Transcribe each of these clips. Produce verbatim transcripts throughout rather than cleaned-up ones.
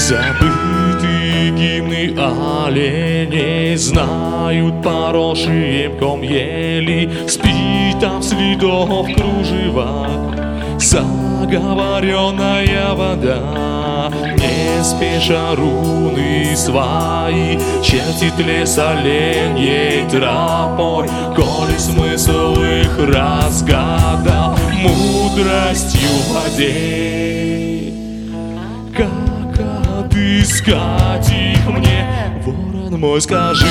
Забытые гимны оленей знают поросшие мхом ели, спит там следов кружева заговоренная вода. Не спеша руны свои чертит лес оленьей тропой, коли смысл их разгадал мудростью воде. Как отыскать их мне, ворон мой, скажи?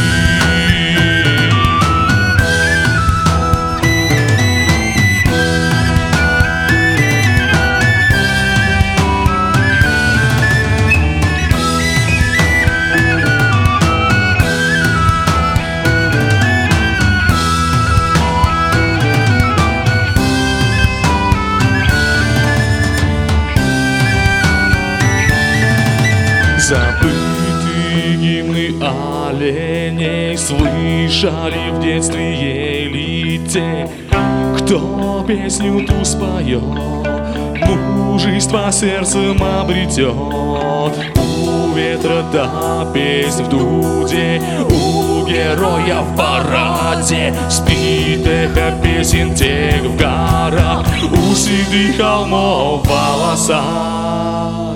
Забытые гимны оленей слышали в детстве ели те, кто песню ту споет, мужество сердцем обретет. У ветра та песнь в дуде, у героя в параде, спит эхо песен тех в горах, у седых холмов в волосах.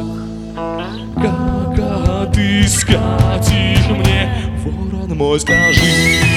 Как отыскать их мне, ворон мой, скажи?